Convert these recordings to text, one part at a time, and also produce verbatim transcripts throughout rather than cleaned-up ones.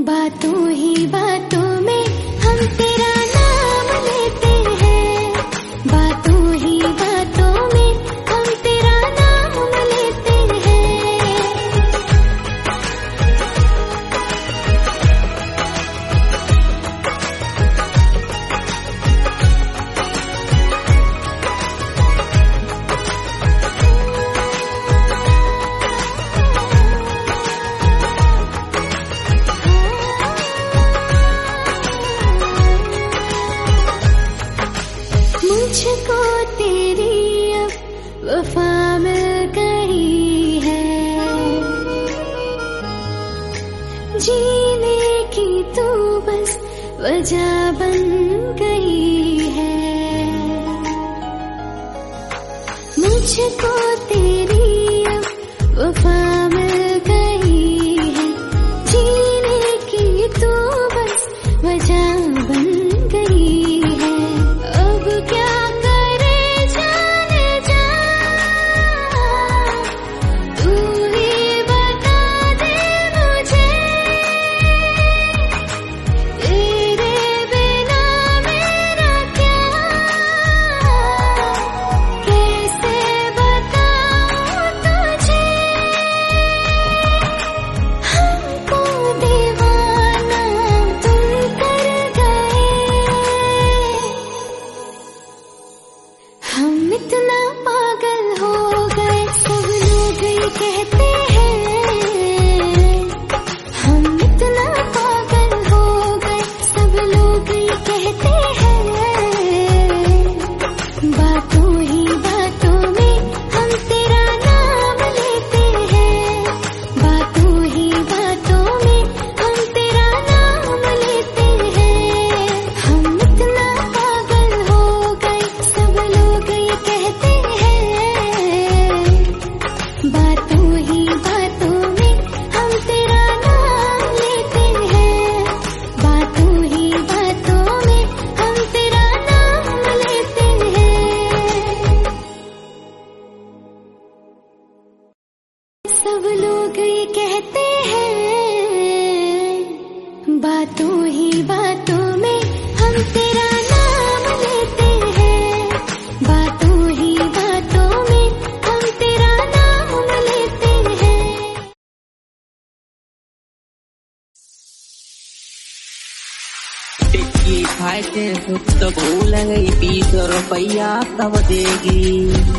बातों ही बातों में हम तेरा नाम लेते हैं, बातों ही बातों में हम तेरा नाम लेते हैं। मुझको तेरी अब वफा मिल गई है, जीने की तू बस वजह बन गई है। मुझको तेरी अब वफा मिल गई है, जीने की तू बस वजह बन गई है। अब क्या करे जाने जा, तू ही बता दे मुझे, तेरे बिना मेरा क्या, कैसे बताऊं तुझे। हमको दीवाना तुम कर गए, हम इतना पागल हो गए, सब लोग ये कहते हैं। हम इतना पागल हो गए, सब लोग ये कहते हैं। बातों ही बातों में हम तेरा नाम लेते हैं, बातों ही बातों में हम तेरा नाम लेते हैं। हम इतना पागल हो गए, सब लोग ये कहते हैं। बातों ही बातों में हम तेरा नाम लेते हैं, बातों ही बातों में हम तेरा नाम लेते हैं। सब लोग ये कहते हैं, बातों ही बातों में हम तेरा नाम लेते हैं, बातों ही बातों में हम तेरा नाम लेते हैं। टिक्की खाए थे सुख तो भूल गई, बीस रुपया कब देगी।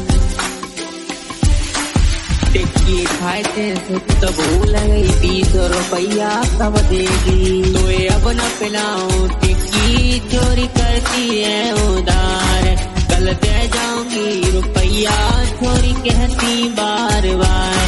टिक्की खाए थे सुख तो भूल गई, बीस रुपया कब देगी। तोए अब न पिलाऊं टिक्की, चोरी करती है उधार, कल दे जाऊंगी रुपया, चोरी कहती बार बार।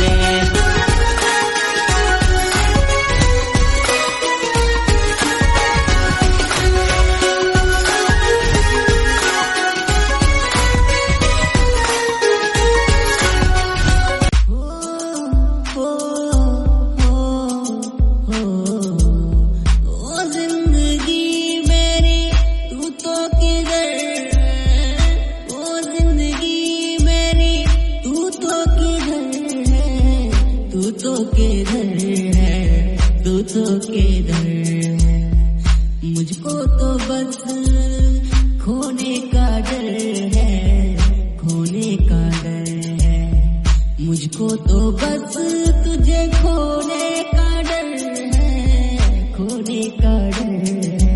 मुझको तो बस खोने का डर है, खोने का डर है। मुझको तो बस तुझे खोने का डर है, खोने का डर है।